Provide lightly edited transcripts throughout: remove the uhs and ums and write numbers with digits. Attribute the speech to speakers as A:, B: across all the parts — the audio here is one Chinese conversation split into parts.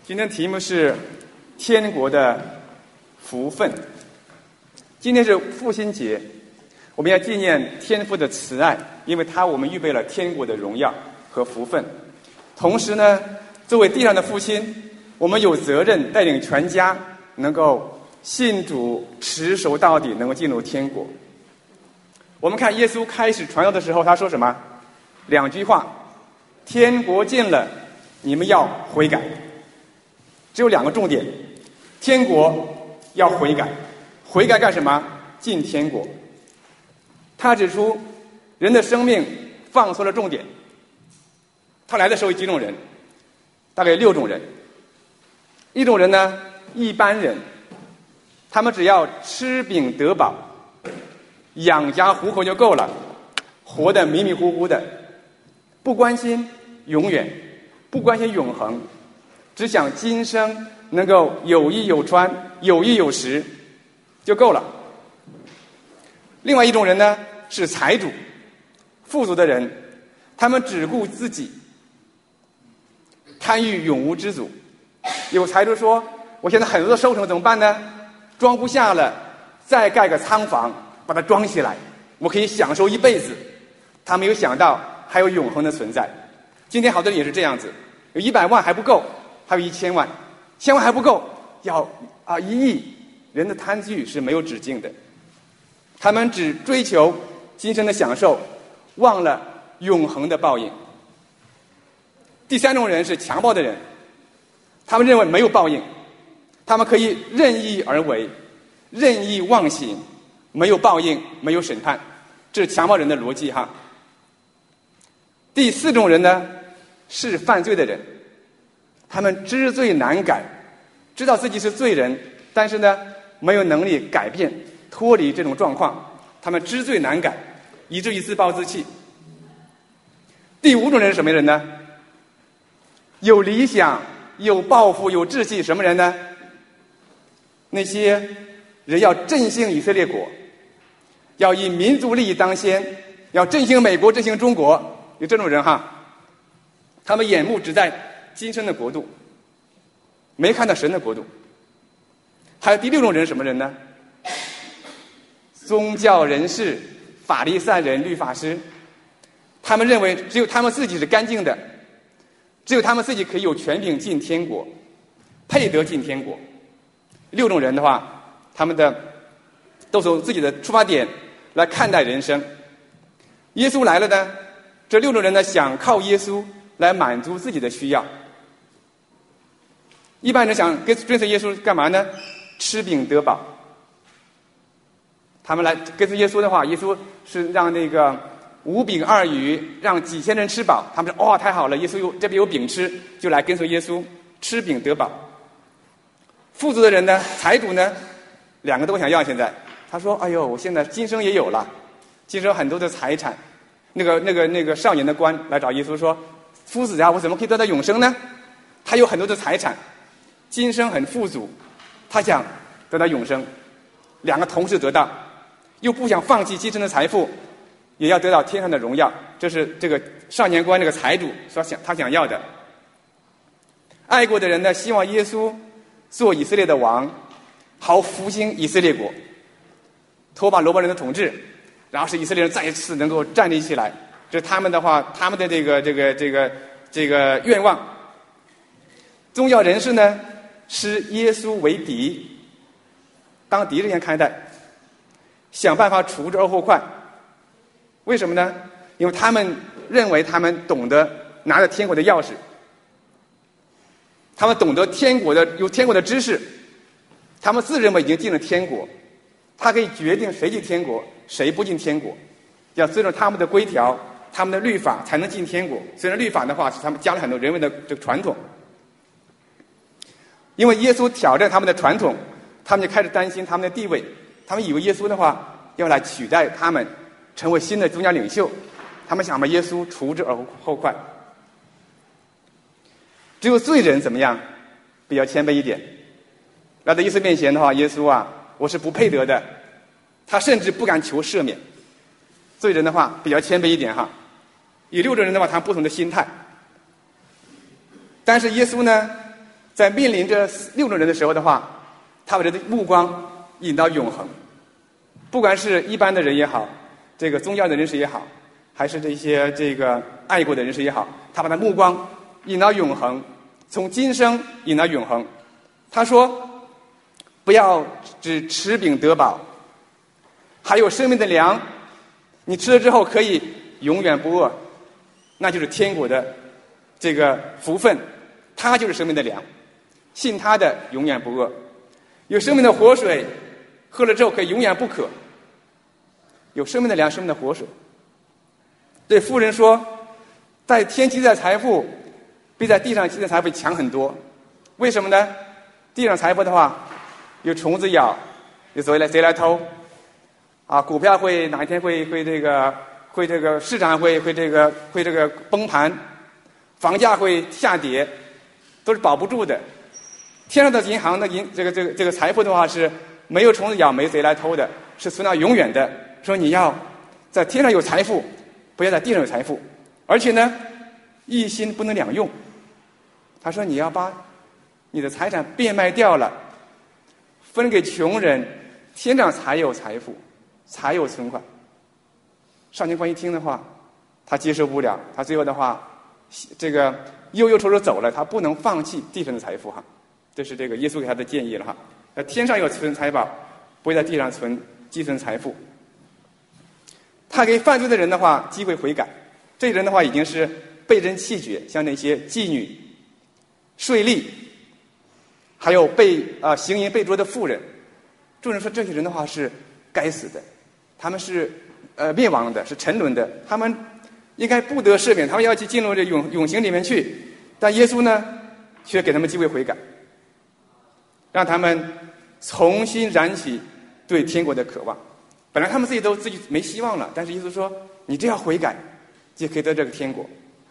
A: 今天题目是天国的福分。今天是父亲节，我们要纪念天父的慈爱，因为他我们预备了天国的荣耀和福分。同时呢，作为地上的父亲，我们有责任带领全家能够信主持守到底，能够进入天国。我们看耶稣开始传道的时候，他说什么？2句话：天国近了，你们要悔改。只有2个重点：天国要悔改，悔改干什么？进天国。他指出人的生命放错了重点。他来的时候有几种人？大概有6种人。一种人呢，一般人，他们只要吃饼得饱，养家糊口就够了，活得迷迷糊糊的，不关心永远，不关心永恒，只想今生能够有衣有穿，有衣有食就够了。另外一种人呢，是财主，富足的人，他们只顾自己，贪欲永无知足。有财主说，我现在很多的收成怎么办呢？装不下了，再盖个仓房把它装起来，我可以享受一辈子。他没有想到还有永恒的存在。今天好多人也是这样子，有100万还不够，还有1000万，1000万还不够，要1亿。人的贪欲是没有止境的，他们只追求今生的享受，忘了永恒的报应。第3种人是强暴的人，他们认为没有报应，他们可以任意而为，任意妄行，没有报应，没有审判，这是强暴人的逻辑哈。第4种人呢，是犯罪的人，他们知罪难改，知道自己是罪人，但是呢，没有能力改变，脱离这种状况，他们知罪难改，以至于自暴自弃。第5种人是什么人呢？有理想，有抱负，有志气，什么人呢？那些人要振兴以色列国，要以民族利益当先，要振兴美国，振兴中国，有这种人哈。他们眼目只在今生的国度，没看到神的国度。还有第6种人，什么人呢？宗教人士、法利赛人、律法师，他们认为只有他们自己是干净的，只有他们自己可以有权柄进天国，配得进天国。6种人的话，他们的都从自己的出发点来看待人生。耶稣来了呢，这6种人呢，想靠耶稣来满足自己的需要。一般人想跟随耶稣干嘛呢？吃饼得饱。他们来跟随耶稣的话，耶稣是让那个5饼2鱼让几千人吃饱，他们说太好了，耶稣这边有饼吃，就来跟随耶稣，吃饼得饱。富足的人呢，财主呢，2个都想要。现在他说哎呦，我现在今生也有了，今生很多的财产。那个少年的官来找耶稣说，夫子啊，我怎么可以得到永生呢？他有很多的财产，今生很富足，他想得到永生，2个同时得到，又不想放弃今生的财富，也要得到天上的荣耀。这是这个少年官这个财主他想要的。爱国的人呢，希望耶稣做以色列的王，好复兴以色列国，拖把罗马人的统治，然后使以色列人再一次能够站立起来。这是他们的话，他们的这个愿望。宗教人士呢，视耶稣为敌，当敌人看待，想办法除之而后快。为什么呢？因为他们认为他们懂得拿着天国的钥匙，他们懂得有天国的知识，他们自认为已经进了天国，他可以决定谁进天国，谁不进天国，要遵守他们的规条，他们的律法才能进天国。虽然律法的话是他们加了很多人为的这个传统，因为耶稣挑战他们的传统，他们就开始担心他们的地位，他们以为耶稣的话要来取代他们，成为新的宗教领袖，他们想把耶稣除之而后快。只有罪人怎么样？比较谦卑一点，来到耶稣面前的话，耶稣啊，我是不配得的，他甚至不敢求赦免。罪人的话比较谦卑一点哈。有6种人的话，他们不同的心态。但是耶稣呢， 在面临这6种人的时候的话，他把这个目光引到永恒。不管是一般的人也好，这个宗教的人士也好，还是这些这个爱国的人士也好，他把他目光引到永恒，从今生引到永恒。他说不要只吃饼得饱，还有生命的粮，你吃了之后可以永远不饿，那就是天国的这个福分，他就是生命的粮，信他的永远不饿。有生命的活水，喝了之后可以永远不渴。有生命的粮，生命的活水。对妇人说，在天积的财富比在地上积的财富强很多。为什么呢？地上财富的话，有虫子咬，有谁来偷啊？股票会哪一天会这个市场会这个崩盘，房价会下跌，都是保不住的。天上的银行的这个财富的话是没有虫子咬，没谁来偷的，是存到永远的。说你要在天上有财富，不要在地上有财富，而且呢，一心不能两用。他说你要把你的财产变卖掉了，分给穷人，天上才有财富，才有存款。少年官一听的话，他接受不了，他最后的话，这个忧忧愁愁走了，他不能放弃地上的财富哈。这是这个耶稣给他的建议了哈。天上有存财宝，不会在地上积存财富。他给犯罪的人的话机会悔改，这些人的话已经是被人弃绝，像那些妓女、税吏，还有行淫被捉的妇人。众人说这些人的话是该死的，他们是灭亡的，是沉沦的，他们应该不得赦免，他们要去进入这永刑里面去。但耶稣呢，却给他们机会悔改，让他们重新燃起对天国的渴望。本来他们自己没希望了，但是耶稣说你这样悔改就可以得这个天国。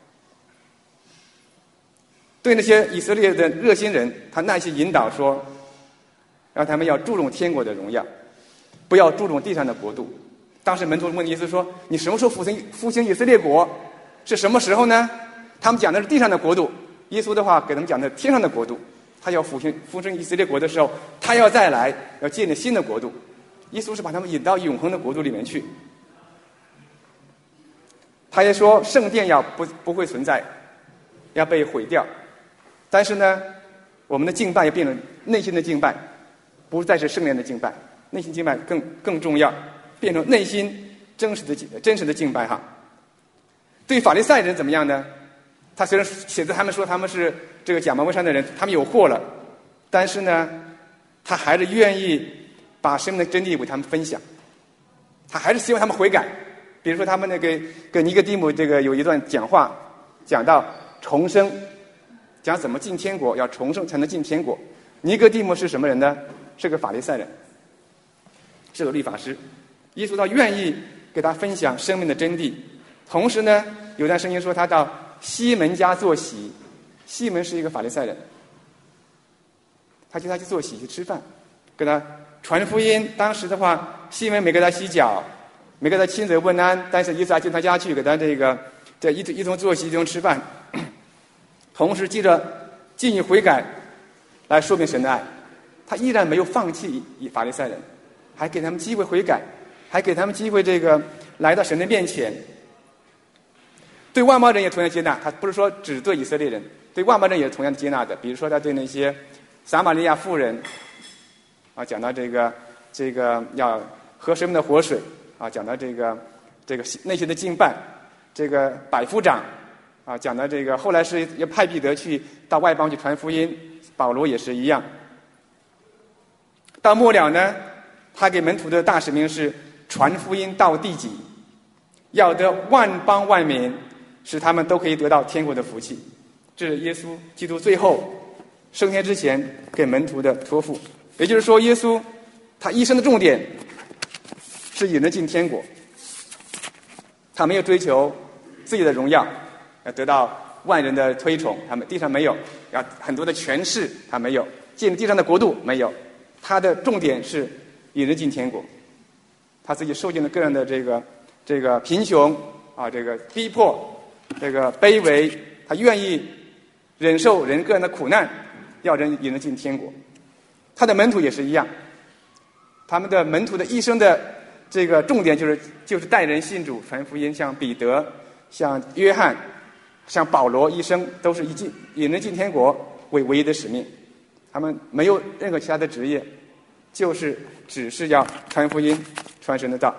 A: 对那些以色列的热心人，他耐心引导说，让他们要注重天国的荣耀，不要注重地上的国度。当时门徒问耶稣说，你什么时候复兴以色列国？是什么时候呢？他们讲的是地上的国度，耶稣的话给他们讲的天上的国度。他要复兴以色列国的时候，他要再来，要建立新的国度。耶稣是把他们引到永恒的国度里面去。他也说圣殿要不会存在，要被毁掉。但是呢，我们的敬拜也变成内心的敬拜，不再是圣殿的敬拜，内心敬拜更重要，变成内心真实的敬拜哈。对法利赛人怎么样呢？他虽然写着他们说他们是这个假冒伪善的人，他们有祸了，但是呢，他还是愿意把生命的真谛为他们分享，他还是希望他们悔改。比如说他们那个跟尼哥底母这个有一段讲话，讲到重生，讲怎么进天国，要重生才能进天国。尼哥底母是什么人呢？是个法利赛人，是个律法师。耶稣他愿意给他分享生命的真谛。同时呢，有段声音说他到西门家坐席，西门是一个法利赛人，他叫他去坐席去吃饭，给他传福音。当时的话，西门没给他洗脚，没给他亲嘴问安，但是耶稣还进他家去给他这一同坐席，一同吃饭。同时记着进入悔改来说明神的爱，他依然没有放弃法利赛人，还给他们机会悔改，还给他们机会来到神的面前。对外邦人也同样接纳，他不是说只对以色列人，对外邦人也是同样接纳的。比如说他对那些撒玛利亚妇人啊，讲到这个要喝生命的活水啊，讲到这个内心的敬拜，这个百夫长啊，讲到这个后来是要派彼得去到外邦去传福音，保罗也是一样。到末了呢，他给门徒的大使命是传福音到地极，要得万邦万民，使他们都可以得到天国的福气。这是耶稣基督最后升天之前给门徒的托付。也就是说，耶稣他一生的重点是引人进天国，他没有追求自己的荣耀，要得到万人的推崇，他们地上没有，要很多的权势他没有，建立地上的国度没有，他的重点是引人进天国。他自己受尽了各样的这个贫穷啊，这个逼迫，这个卑微，他愿意忍受人各样的苦难， 要人也能进天国。他的门徒也是一样，他们的门徒的一生的这个重点就是带人信主传福音，像彼得、像约翰、像保罗，一生都是也能进天国为唯一的使命。他们没有任何其他的职业，只是要传福音、传神的道。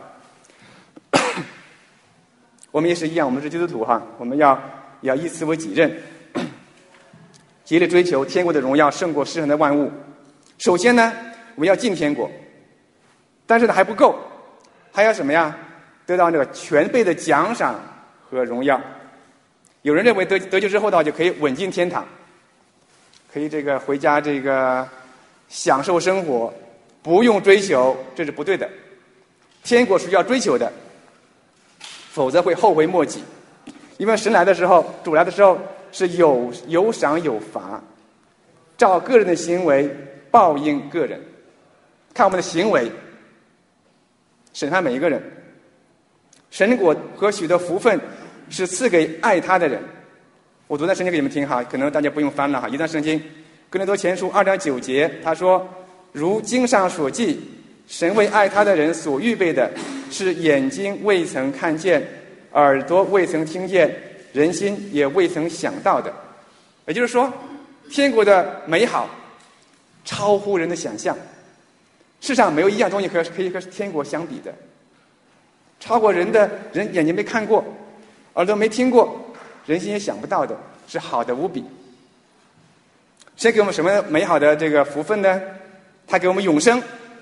A: 我们也是一样，我们是基督徒哈，我们要以此为己任，竭力追求天国的荣耀胜过世上的万物。首先呢，我们要进天国，但是呢还不够，还要什么呀？得到那个全备的奖赏和荣耀。有人认为得救之后的话就可以稳进天堂，可以回家享受生活，不用追求，这是不对的。天国是要追求的，否则会后悔莫及。因为神来的时候，主来的时候是有赏有罚，照个人的行为报应个人，看我们的行为审判每一个人。神国和许多福分是赐给爱他的人。我读段圣经给你们听哈，可能大家不用翻了哈。一段圣经，哥林多前书2章9节，他说：如经上所记，神为爱他的人所预备的，是眼睛未曾看见，耳朵未曾听见，人心也未曾想到的。也就是说，天国的美好超乎人的想象，世上没有一样东西可以和天国相比的，超过人眼睛没看过，耳朵没听过，人心也想不到的，是好的无比。神给我们什么美好的福分呢？他给我们永生、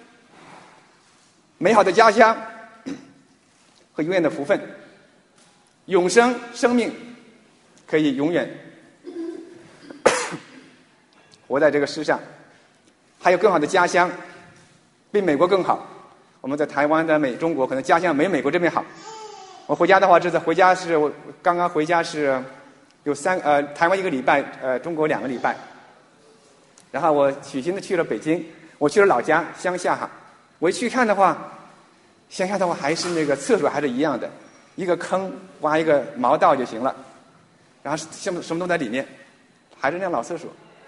A: 美好的家乡和永远的福分。永生生命可以永远活在这个世上，还有更好的家乡，比美国更好。我们在台湾的中国可能家乡没美国这边好。我回家的话，我刚刚回家是有台湾1个礼拜，中国2个礼拜。然后我许心的去了北京，我去了老家乡下哈。我一去看的话，乡下的话还是厕所还是一样的，一个坑挖一个毛道就行了，然后什么都在里面，还是那样老厕所。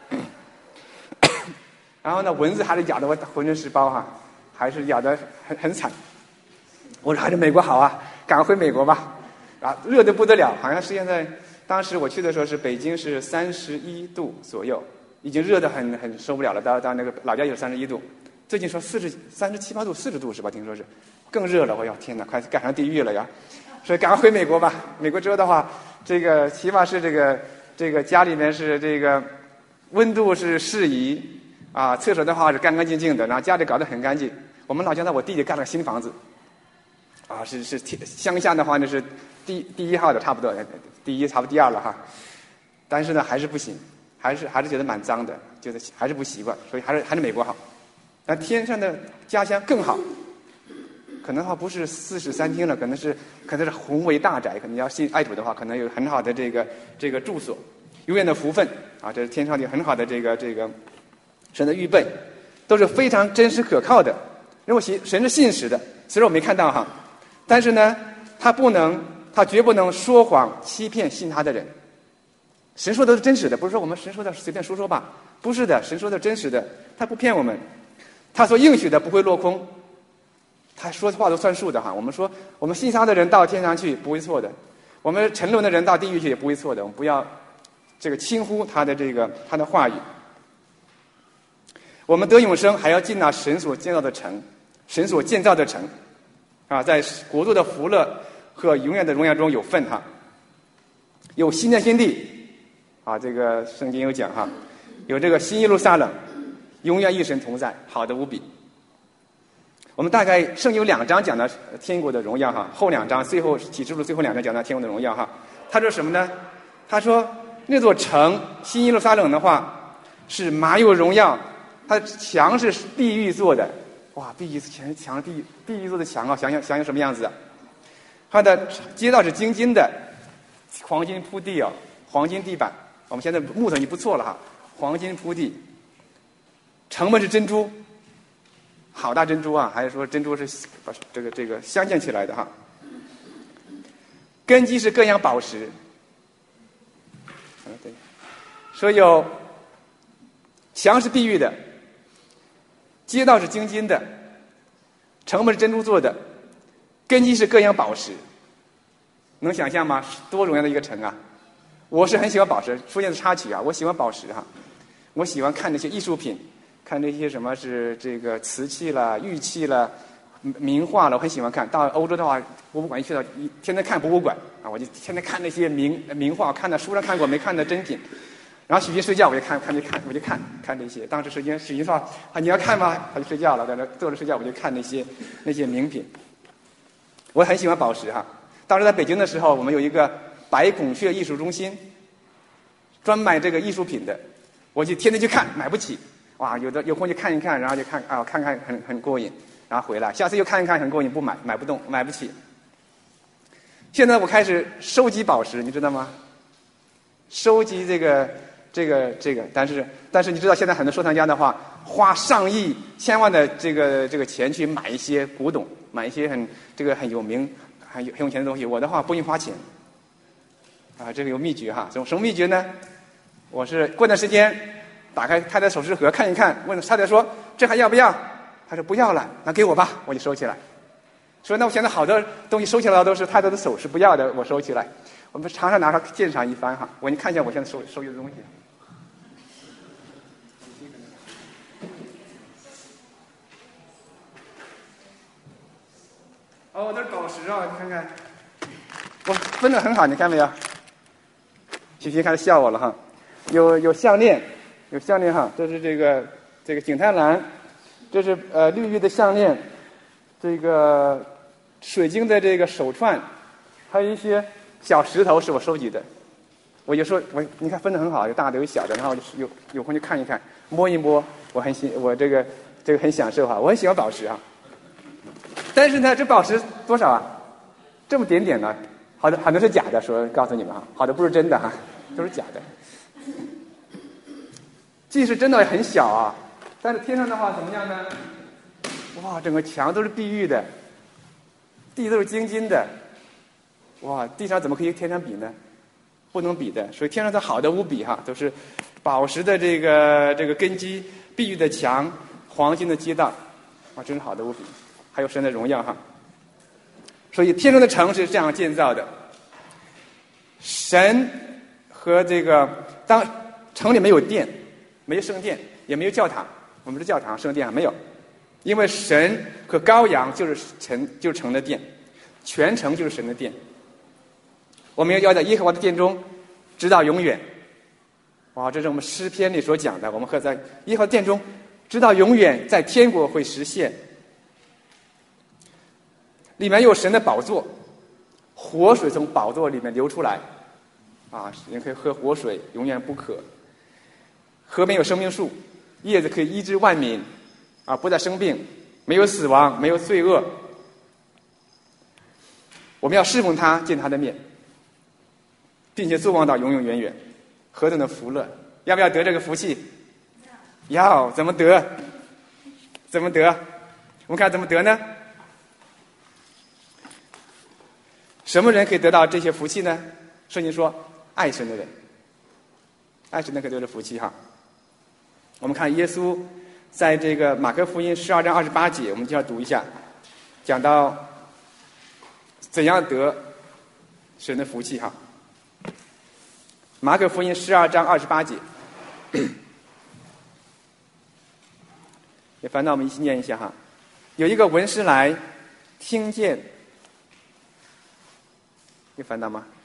A: 然后呢，蚊子还是咬得我浑身是包哈，还是咬得很惨。我说还是美国好啊，赶快回美国吧。啊，热得不得了，好像是现在，当时我去的时候是北京是31度左右，已经热得很受不了了。到老家有31度，最近说37、8度、40度是吧？听说是更热了。我要天哪，快赶上地狱了呀！所以赶快回美国吧。美国之后的话，起码是家里面是温度是适宜啊，厕所的话是干干净净的，然后家里搞得很干净。我们老家呢，我弟弟盖了个新房子，啊，是乡下的话呢是第1号的，差不多第1差不多第2了哈。但是呢还是不行，还是觉得蛮脏的，觉得还是不习惯，所以还是美国好。那天上的家乡更好，可能的话不是4室3厅了，可能是宏伟大宅，可能要信爱主的话，可能有很好的这个住所，永远的福分啊，这是天上的很好的这个神的预备，都是非常真实可靠的。因为神是信实的，虽然我没看到哈，但是呢，他绝不能说谎欺骗信他的人。神说的是真实的，不是说我们神说的随便说吧，不是的，神说的真实的，他不骗我们，他所应许的不会落空，他说的话都算数的哈。我们说我们信他的人到天上去不会错的，我们沉沦的人到地狱去也不会错的，我们不要轻忽他的话语。我们得永生还要进到神所建造的城，神所建造的城啊，在国度的福乐和永远的荣耀中有份哈，有新天新地啊，圣经有讲哈，有新耶路撒冷，永远与神同在，好的无比。我们大概圣经有2章讲到天国的荣耀哈，后2章最后启示录最后2章讲到天国的荣耀哈。他说什么呢？他说那座城新耶路撒冷的话是满有荣耀，它的墙是碧玉做的，哇，碧玉墙碧玉做的墙啊，想想什么样子啊？它的街道是金金的，黄金铺地哦，黄金地板。我们现在木头已经不错了哈，黄金铺地。城门是珍珠，好大珍珠啊！还是说珍珠是把这个镶嵌起来的哈？根基是各样宝石，对，说有墙是碧玉的，街道是精金的，城门是珍珠做的，根基是各样宝石。能想象吗？多荣耀的一个城啊！我是很喜欢宝石，出现的插曲啊，我喜欢宝石哈，我喜欢看那些艺术品，看那些什么是这个瓷器了、玉器了、名画了，我很喜欢看。到欧洲的话，博物馆一去到，天天看博物馆啊，我就天天看那些名画，看到书上看过没看的真品。然后许军睡觉，我就看这些。当时许军说啊，你要看吗？他就睡觉了，在那坐着睡觉，我就看那些名品。我很喜欢宝石哈。当时在北京的时候，我们有一个白孔雀艺术中心，专卖这个艺术品的。我就天天去看，买不起，哇，有空就看一看，然后就看很过瘾，然后回来，下次又看一看很过瘾，不买不动，买不起。现在我开始收集宝石，你知道吗？收集这个，但是你知道现在很多收藏家的话，花上亿、千万的这个钱去买一些古董，买一些很有名、很有钱的东西。我的话不用花钱，啊，这个有秘诀哈。什么秘诀呢？我是过段时间打开太太首饰盒看一看，问太太说这还要不要？他说不要了，那给我吧，我就收起来。说那我现在好多东西收起来都是太太的首饰，不要的我收起来。我们常常拿它鉴赏一番哈。你看一下我现在收集的东西。哦，这是宝石啊，你看看，我分得很好，你看没有？许开始笑我了哈。有项链哈，这是这个景泰蓝，这是绿玉的项链，这个水晶的这个手串，还有一些小石头是我收集的。我就说你看分得很好，有大的有小的，然后有空就看一看，摸一摸，我这个很享受哈，我很喜欢宝石啊。但是呢，这宝石多少啊？这么点点呢？好的是假的，告诉你们哈，好的不是真的哈，都是假的。即使真的很小啊，但是天上的话怎么样呢？哇，整个墙都是碧玉的，地都是晶晶的，哇，地上怎么可以天上比呢？不能比的，所以天上的好的无比哈，都是宝石的这个根基，碧玉的墙，黄金的街道，哇，真是好的无比，还有神的荣耀哈。所以天上的城是这样建造的，神和当城里没有殿，没有圣殿，也没有教堂，我们是教堂圣殿没有，因为神和羔羊就是城的殿，全城就是神的殿。我们要在耶和华的殿中直到永远。哇，这是我们诗篇里所讲的，我们和在耶和华殿中直到永远，在天国会实现。里面有神的宝座，活水从宝座里面流出来，啊，人可以喝活水，永远不渴。河边有生命树，叶子可以医治万民，啊，不再生病，没有死亡，没有罪恶。我们要侍奉他，见他的面，并且坐望到永永远远，何等的福乐！要不要得这个福气？要，怎么得？怎么得？我们看怎么得呢？什么人可以得到这些福气呢？圣经说，爱神的人，爱神的可得这福气哈。我们看耶稣在这个马可福音12章28节，我们就要读一下，讲到怎样得神的福气哈。马可福音12章28节，也烦恼我们一起念一下哈。有一个文士来，听见，有烦恼吗？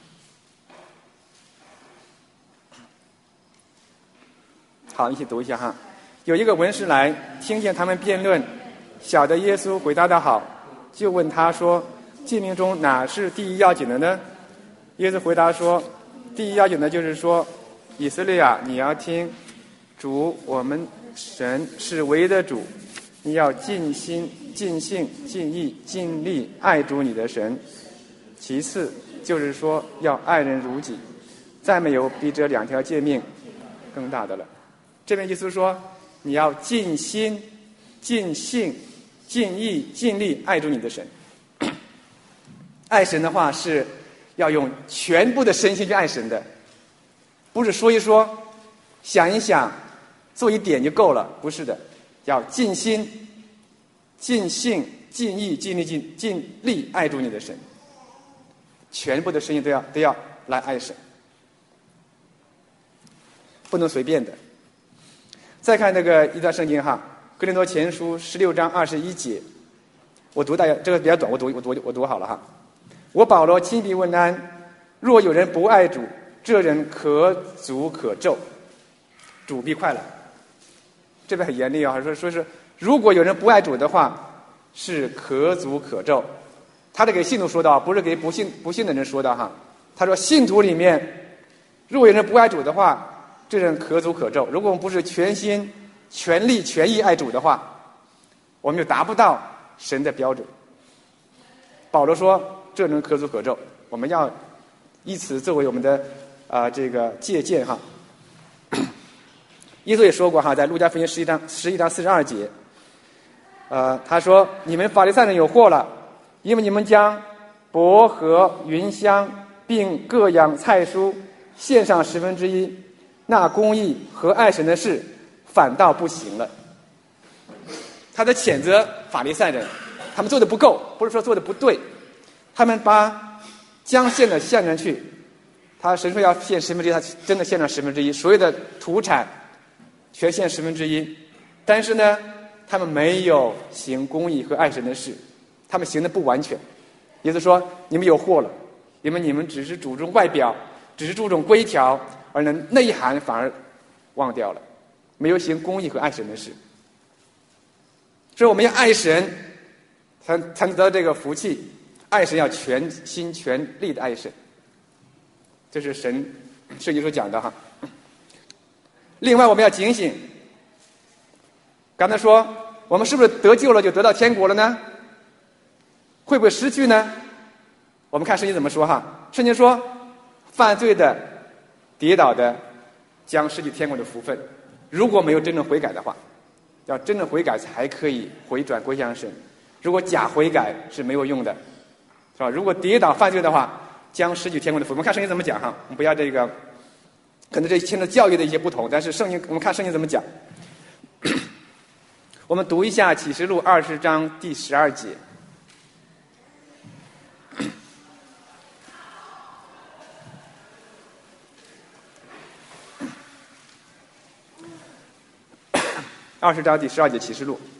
A: 好，一起读一下哈。有一个文士来，听见他们辩论，晓得耶稣回答得好，就问他说：诫命中哪是第一要紧的呢？耶稣回答说：第一要紧的就是说，以色列啊，你要听，主我们神是唯一的主，你要尽心、尽性、尽意、尽力爱主你的神。其次就是说，要爱人如己，再没有比这两条诫命更大的了。这边意思说，你要尽心、尽性、尽意、尽力爱主你的神。爱神的话是要用全部的身心去爱神的，不是说一说、想一想、 做一点就够了，不是的，要尽心、尽性、尽意、尽力、尽力爱主你的神，全部的生意都要来爱神，不能随便的。再看那个一段圣经哈，哥林多前书16章21节，我读大家这个比较短，我读好了哈。我保罗亲笔问安，若有人不爱主，这人可诅可咒，主必快来。这边很严厉啊，说是如果有人不爱主的话，是可诅可咒。他是给信徒说的，不是给不信的人说的哈。他说信徒里面，如果有人不爱主的话，这人可诅可咒。如果我们不是全心、全力、全意爱主的话，我们就达不到神的标准。保罗说，这人可诅可咒，我们要以此作为我们的这个借鉴哈。耶稣也说过哈，在路加福音11章42节，他说：“你们法利赛人有祸了，因为你们将薄荷、芸香并各样菜蔬献上1/10，那公义和爱神的事反倒不行了。”他在谴责法利赛人，他们做的不够，不是说做的不对，他们把将献的献上去，他神说要献1/10，他真的献了1/10，所有的土产全献1/10，但是呢，他们没有行公义和爱神的事，他们行的不完全。也就是说，你们有祸了，因为你们只是注重外表，只是注重规条，而呢内涵反而忘掉了，没有行公义和爱神的事。所以我们要爱神，才能得到这个福气。爱神要全心全力的爱神，这是神圣经所讲的哈。另外我们要警醒，刚才说我们是不是得救了就得到天国了呢？会不会失去呢？我们看圣经怎么说哈。圣经说，犯罪的、跌倒的将失去天国的福分，如果没有真正悔改的话，要真正悔改才可以回转归向神，如果假悔改是没有用的，是吧？如果跌倒犯罪的话，将失去天国的福分。我们看圣经怎么讲哈，我们不要这个，可能这牵扯教育的一些不同，但是圣经我们看圣经怎么讲。我们读一下启示录20章第12节。20章第12节启示录。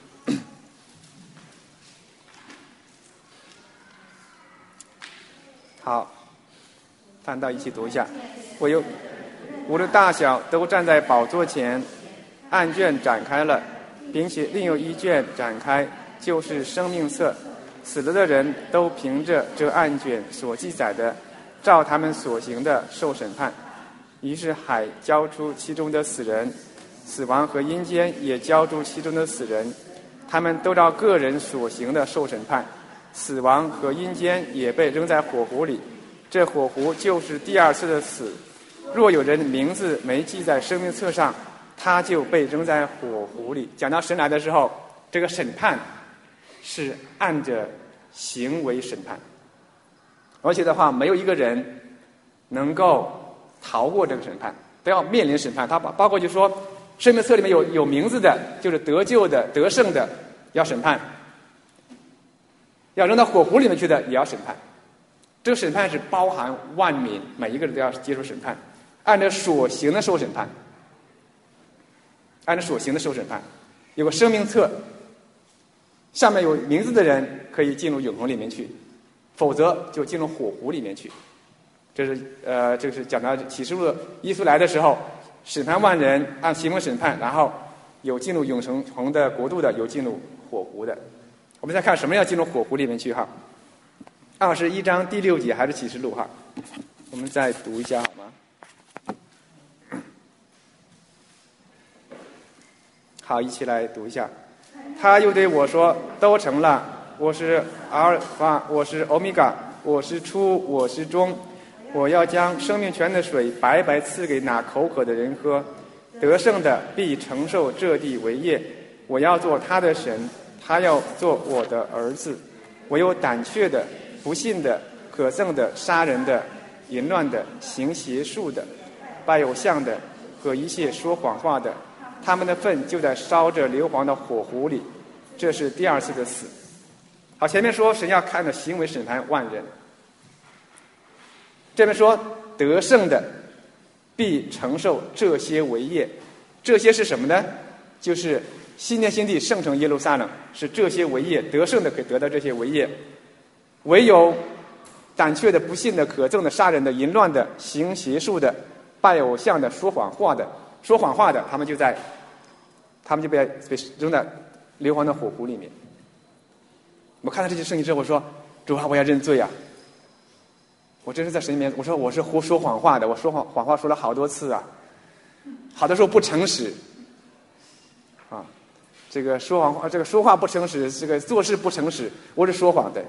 A: 好，翻到一起读一下。我有无论大小都站在宝座前，案卷展开了，并且另有一卷展开，就是生命册。死了的人都凭着这案卷所记载的，照他们所行的受审判。于是海交出其中的死人，死亡和阴间也交出其中的死人，他们都照个人所行的受审判。死亡和阴间也被扔在火湖里，这火湖就是第二次的死。若有人名字没记在生命册上，他就被扔在火湖里。讲到神来的时候，这个审判是按着行为审判，而且的话，没有一个人能够逃过这个审判，都要面临审判。他包括就说生命册里面有名字的，就是得救的、得胜的，要审判；要扔到火湖里面去的，也要审判。这个审判是包含万民，每一个人都要接受审判，按照所行的受审判，按照所行的受审判。有个生命册，上面有名字的人可以进入永恒里面去，否则就进入火湖里面去。这是讲到启示录耶稣来的时候，审判万人，按行为审判，然后有进入永恒的国度的，有进入火湖的。我们再看什么要进入火湖里面去哈。21章第6节还是启示录哈，我们再读一下好吗？好，一起来读一下。他又对我说：“都成了，我是阿尔法，我是欧米伽，我是初，我是终。我要将生命泉的水白白赐给那口渴的人喝，得胜的必承受这地为业。我要做他的神，他要做我的儿子。我有胆怯的、不信的、可憎的、杀人的、淫乱的、行邪术的、拜偶像的和一切说谎话的， 他们的粪就在烧着硫磺的火湖里，这是第二次的死。好，前面说神要看着行为审判万人，这边说得胜的必承受这些为业。这些是什么呢？就是新天新地圣城耶路撒冷，是这些为业，得胜的可以得到这些为业。唯有胆怯的、不信的、可憎的、杀人的、淫乱的、行邪术的、拜偶像的、说谎话的，他们就被扔在硫磺的火湖里面。我看到这些圣经之后，我说主啊，我要认罪啊！我真是在神里面，我说我是说谎话的，我说谎话说了好多次啊，好多时候不诚实啊，这个说谎话，这个说话不诚实，这个做事不诚实，我是说谎的。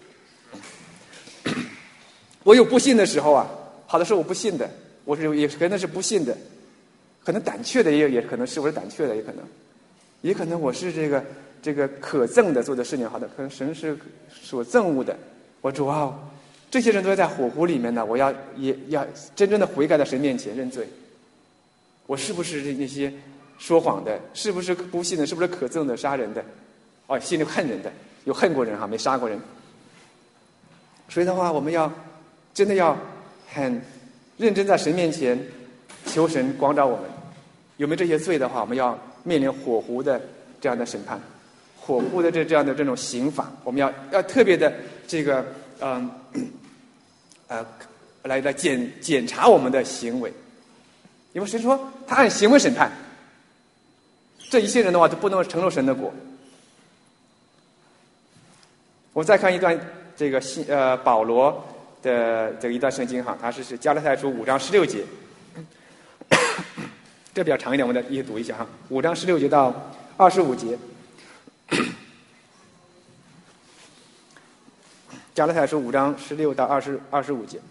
A: 我有不信的时候啊，好的时候我不信的，我是也可能是不信的，可能胆怯的也可能是我是胆怯的，也可能我是这个可憎的做的事情，好的，可能神是所憎恶的。我主啊，这些人都在火湖里面呢，我要真正的悔改在神面前认罪。我是不是那些说谎的？是不是不信的？是不是可憎的、杀人的？哦，心里恨人的，有恨过人哈，没杀过人。所以的话，我们真的要很认真在神面前求神光照我们。有没有这些罪的话，我们要面临火湖的这样的审判，火湖的这样的这种刑罚，我们要特别的这个来检查我们的行为。因为神说他按行为审判，这一些人的话都不能承受神的国。我再看一段这个保罗的这个一段圣经哈，它是加拉太书5章16节，这比较长一点，我再一起读一下哈。5章16节到25节，加拉太书5章16到25节。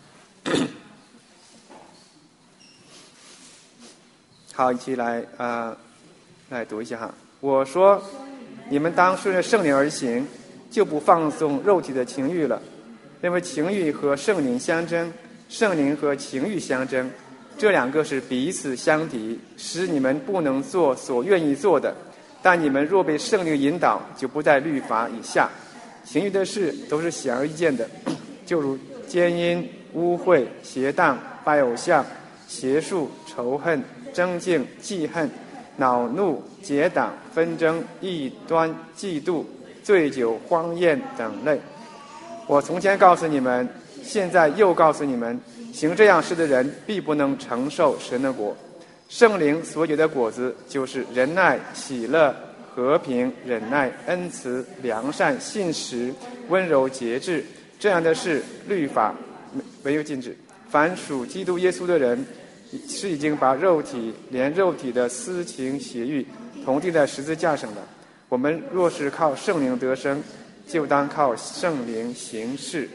A: 好，一起来读一下哈。我说，你们当顺着圣灵而行，就不放纵肉体的情欲了。因为情欲和圣灵相争，圣灵和情欲相争，这两个是彼此相敌，使你们不能做所愿意做的。但你们若被圣灵引导，就不在律法以下。情欲的事都是显而易见的，就如奸淫、污秽、邪荡、拜偶像、邪术、仇恨、争竞、记恨、恼怒、结党、纷争、异端、嫉妒、醉酒、荒宴等类。我从前告诉你们，现在又告诉你们，行这样事的人必不能承受神的国。圣灵所结的果子，就是仁爱、喜乐、和平、忍耐、恩慈、良善、信实、温柔、节制。这样的事，律法没有禁止。凡属基督耶稣的人，是已经把连肉体的私情邪欲同钉在十字架上的。我们若是靠圣灵得生，就当靠圣灵行事。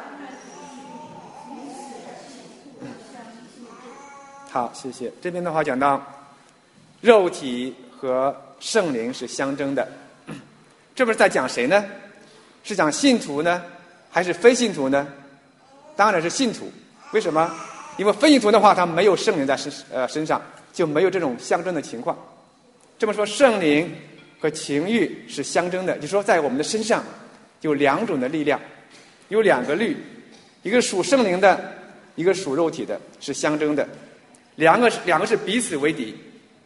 A: 好，谢谢。这边的话讲到肉体和圣灵是相争的，这不是在讲谁呢？是讲信徒呢，还是非信徒呢？当然是信徒。为什么？因为非信徒的话，他没有圣灵在身上，就没有这种相争的情况。这么说，圣灵和情欲是相争的，就是说在我们的身上有两种的力量，有两个律，一个属圣灵的，一个属肉体的，是相争的。两个是彼此为敌。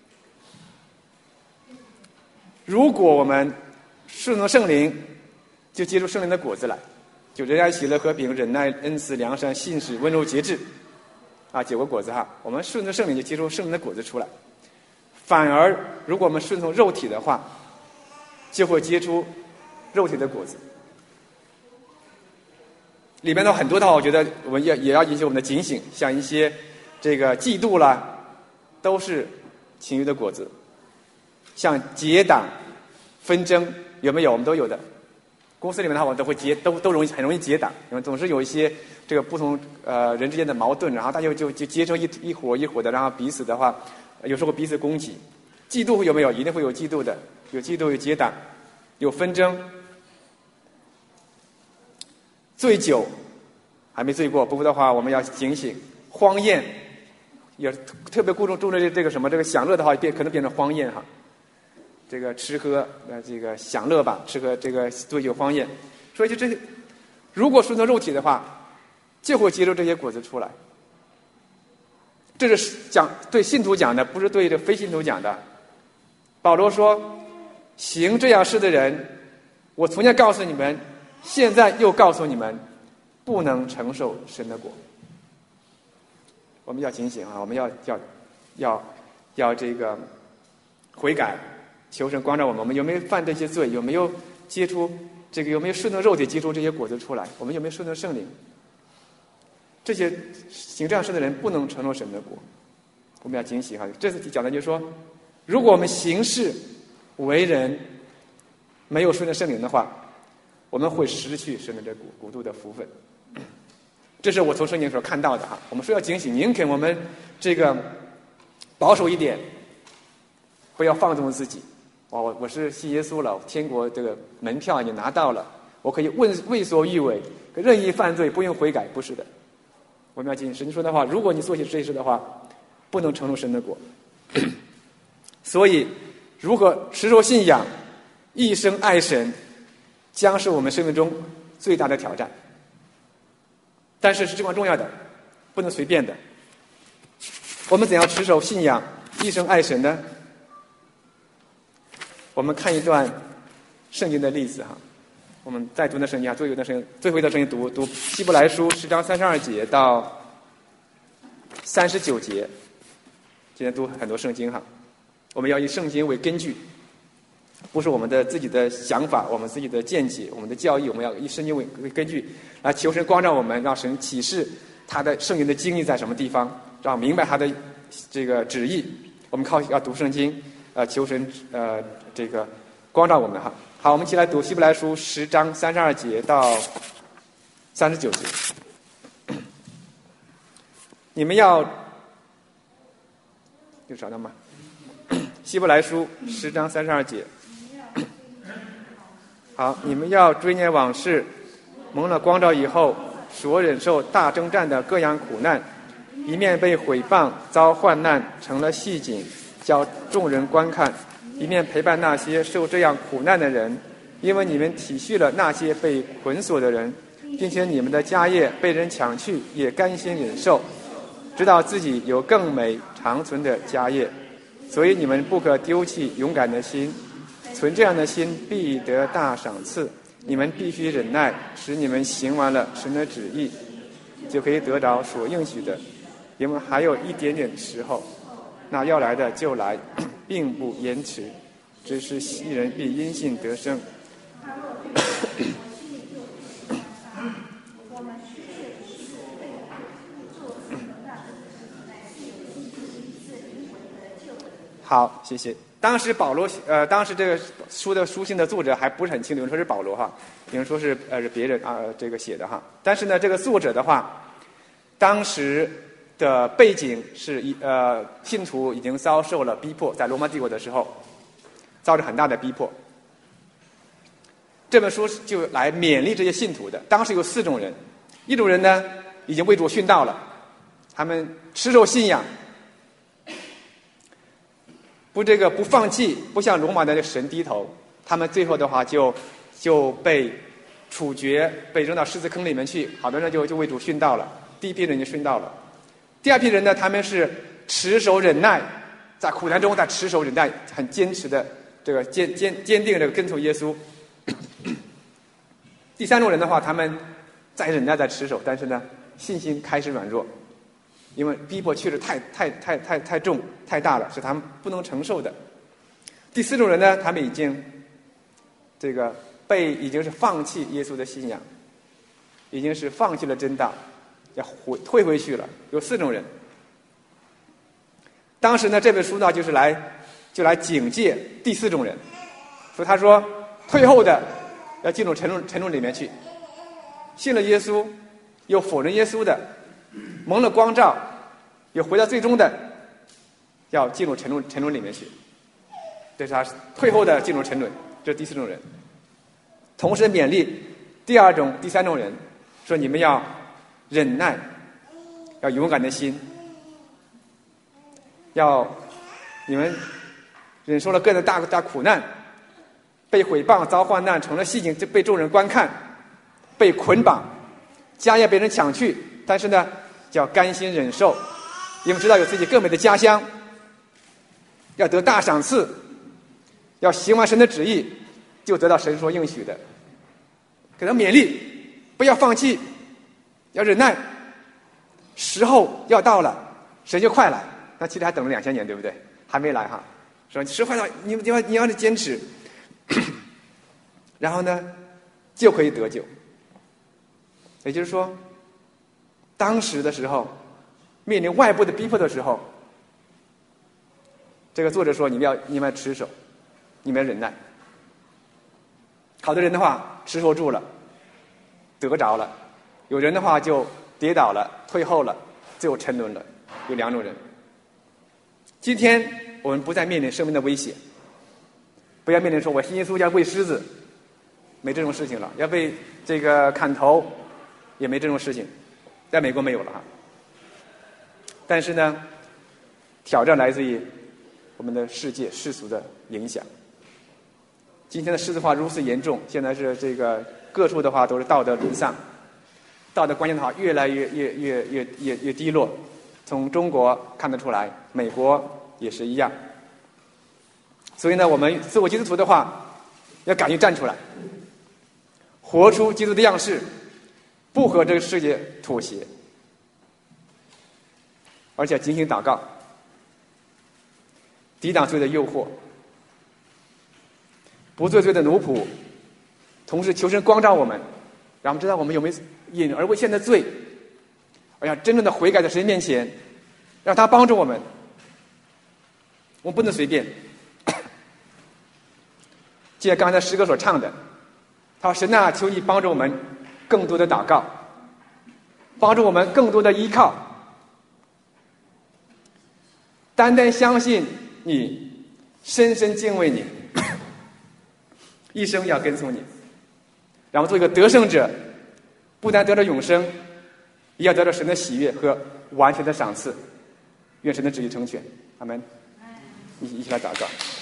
A: 如果我们顺从圣灵，就结出圣灵的果子来，就仁爱、喜乐、和平、忍耐、恩慈、良善、信实、温柔、节制啊，9个果子哈。我们顺从圣灵就结出圣灵的果子出来。反而如果我们顺从肉体的话，就会结出肉体的果子。里面的很多的话，我觉得我们也要引起我们的警醒，像一些这个嫉妒啦，都是情欲的果子。像结党、纷争，有没有？我们都有的。公司里面的话，我们都会都很容易结党，因为总是有一些这个不同人之间的矛盾，然后大家就结成一伙一伙的，然后彼此的话，有时候彼此攻击。嫉妒有没有？一定会有嫉妒的，有嫉妒，有结党，有纷争。醉酒还没醉过，不过的话我们要警醒。荒宴也特别注重这个什么这个享乐的话，可能变成荒宴哈。这个吃喝这个享乐吧，吃喝这个都有荒宴。所以就这些，如果顺从肉体的话，就会结出这些果子出来。这是对信徒讲的，不是对这非信徒讲的。保罗说：“行这样事的人，我从前告诉你们，现在又告诉你们，不能承受神的果。”我们要警醒啊！我们要这个悔改，求神光照我们。我们有没有犯这些罪？有没有结出这个？有没有顺从肉体结出这些果子出来？我们有没有顺从圣灵？这些行这样事的人不能承受神的果。我们要警醒哈！这次讲的就是说，如果我们行事为人没有顺从圣灵的话，我们会失去神的这国度的福分。这是我从圣经所看到的哈。我们说要警醒，宁肯我们这个保守一点，不要放纵自己。我是信耶稣了，天国这个门票已经拿到了，我可以为所欲为，任意犯罪，不用悔改，不是的。我们要谨慎。神说的话，如果你做起这些事的话，不能承受神的果。所以，如何持守信仰，一生爱神，将是我们生命中最大的挑战。但是至关重要的，不能随便的。我们怎样持守信仰，一生爱神呢？我们看一段圣经的例子哈。我们再读的圣经啊，最后一段圣经读希伯来书10章32节到39节。今天读很多圣经哈，我们要以圣经为根据，不是我们的自己的想法，我们自己的见解，我们的教义，我们要以圣经为根据来求神光照我们，让神启示他的圣经的经历在什么地方，让明白他的这个旨意。我们要读圣经，求神这个光照我们哈。好，我们一起来读希伯来书10章32节到39节。你们要有找到吗？希伯来书10章32节。好，你们要追念往事，蒙了光照以后，所忍受大征战的各样苦难，一面被毁谤遭患难，成了戏景，叫众人观看；一面陪伴那些受这样苦难的人，因为你们体恤了那些被捆锁的人，并且你们的家业被人抢去，也甘心忍受，知道自己有更美长存的家业。所以你们不可丢弃勇敢的心，存这样的心必得大赏赐。你们必须忍耐，使你们行完了神的旨意，就可以得着所应许的。因为还有一点点时候，那要来的就来，并不延迟，只是一人必因信得生。好，谢谢。当时当时这个书信的作者还不是很清楚，有人说是保罗哈，有人说是别人这个写的哈。但是呢，这个作者的话，当时的背景是信徒已经遭受了逼迫，在罗马帝国的时候，遭着很大的逼迫。这本书就来勉励这些信徒的。当时有4种人，一种人呢已经为主殉道了，他们持守信仰。不放弃，不向罗马的神低头，他们最后的话就被处决，被扔到狮子坑里面去。好多人就为主殉道了，第一批人就殉道了。第二批人呢，他们是持守忍耐，在苦难中在持守忍耐，很坚持的这个坚定这个跟从耶稣。第3种人的话，他们在忍耐在持守，但是呢信心开始软弱。因为逼迫确实太重太大了，是他们不能承受的。第4种人呢，他们已经是放弃耶稣的信仰，已经是放弃了真道，要退回去了。有4种人。当时呢，这本书呢就来警戒第4种人，所以他说退后的要进入沉沦里面去，信了耶稣又否认耶稣的，蒙了光照又回到最终的，要进入沉沦里面去。这是他退后的进入沉沦，这是第4种人。同时勉励第3种人，说你们要忍耐，要勇敢的心， 你们忍受了各样的大苦难，被毁谤遭患难，成了戏景，就被众人观看，被捆绑，家业被人抢去，但是呢叫甘心忍受，因为知道有自己更美的家乡，要得大赏赐，要行完神的旨意，就得到神所应许的。给他勉励，不要放弃，要忍耐，时候要到了，神就快来。那其实还等了2000年，对不对？还没来哈。说时候快到，你要坚持，然后呢就可以得救。也就是说，当时的时候面临外部的逼迫的时候，这个作者说你们要持守，你们要忍耐。好的人的话持守住了，得着了；有人的话就跌倒了，退后了，最后沉沦了。有2种人。今天我们不再面临生命的威胁，不要面临说我信耶稣要喂狮子，没这种事情了；要被这个砍头，也没这种事情。在美国没有了哈。但是呢，挑战来自于我们的世界世俗的影响。今天的世俗化如此严重，现在是这个各处的话都是道德沦丧，道德观念的话越来越低落。从中国看得出来，美国也是一样。所以呢，我们自我基督徒的话，要敢于站出来，活出基督的样式，不和这个世界妥协，而且警醒祷告，抵挡罪的诱惑，不做罪的奴仆，同时求神光照我们，让我们知道我们有没有隐而未现的罪，而要真正的悔改在神面前，让他帮助我们。我们不能随便。记得刚才诗歌所唱的，他说：“神啊，求你帮助我们更多的祷告，帮助我们更多的依靠，单单相信你，深深敬畏你，一生要跟从你，然后做一个得胜者，不但得到永生，也要得到神的喜悦和完全的赏赐。愿神的旨意成全。阿们。一起来祷告。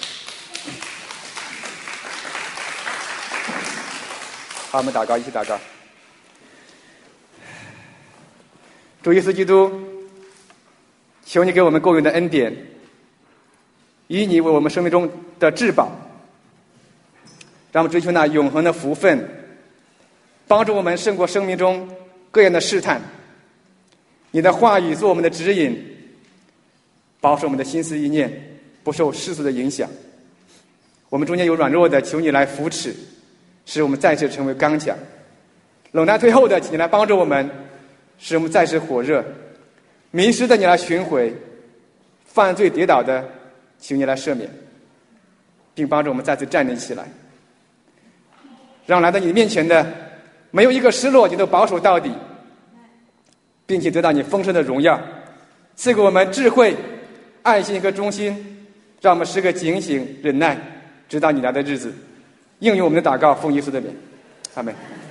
A: 好，我们祷告，一起祷告。主耶稣基督，求你给我们够用的恩典，以你为我们生命中的至宝，让我们追求那永恒的福分，帮助我们胜过生命中各样的试探。你的话语做我们的指引，保守我们的心思意念不受世俗的影响。我们中间有软弱的，求你来扶持，使我们再次成为刚强；冷淡退后的，请你来帮助我们，使我们再次火热；迷失的，你来寻回；犯罪跌倒的，请你来赦免，并帮助我们再次站立起来，让来到你面前的没有一个失落，你都保守到底，并且得到你丰盛的荣耀。赐给我们智慧、爱心和忠心，让我们时刻警醒忍耐，直到你来的日子。应用我们的祷告，奉耶稣的名，阿们。